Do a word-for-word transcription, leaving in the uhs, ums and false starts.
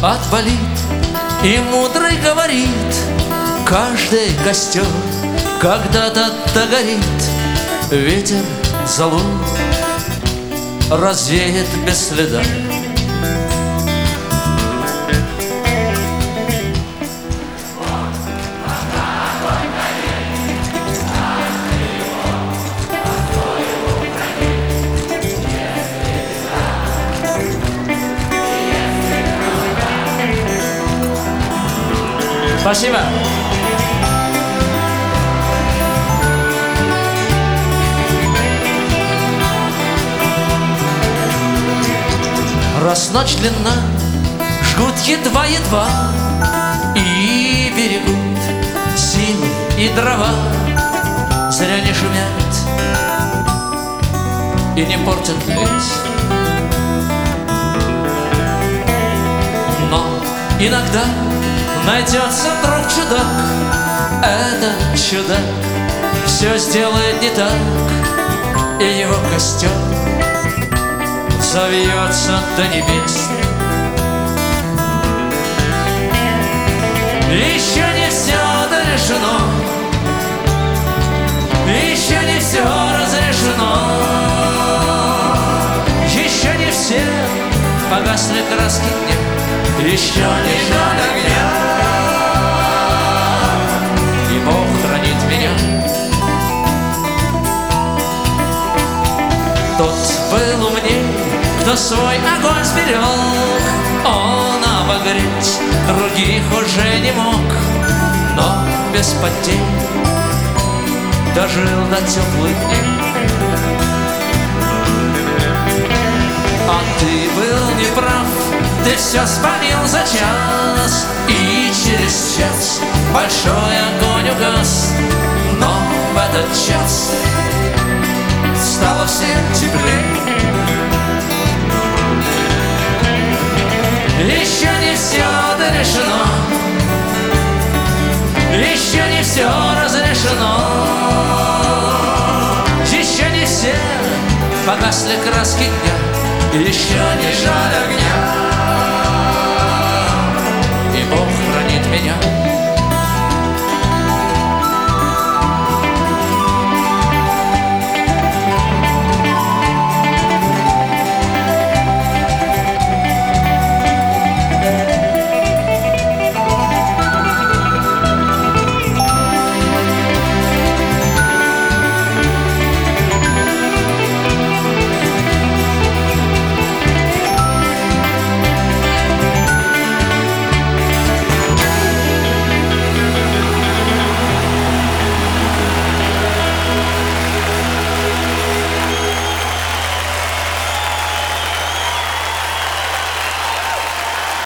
отболит, и мудрый говорит: каждый костер когда-то догорит. Ветер золу развеет без следа. Спасибо. Раз ночь длинна, жгут едва-едва и берегут силы и дрова. Зря не шумят и не портят лес. Но иногда найдется вдруг чудак. Этот чудак все сделает не так, и его костер завьется до небес. Еще не все дорешено, еще не все разрешено, еще не все погасли краски дня, еще не жаль огня. И Бог хранит меня. Тот был умней, кто свой огонь сберег. Он обогреть других уже не мог, но без потерь дожил до теплых дней. А ты был неправ, ты все спалил за час, и через час большой огонь угас. Но в этот час стало всем теплее. Еще не все дорешено, еще не все разрешено, еще не все погасли краски дня, еще не жаль огня. И Бог хранит меня.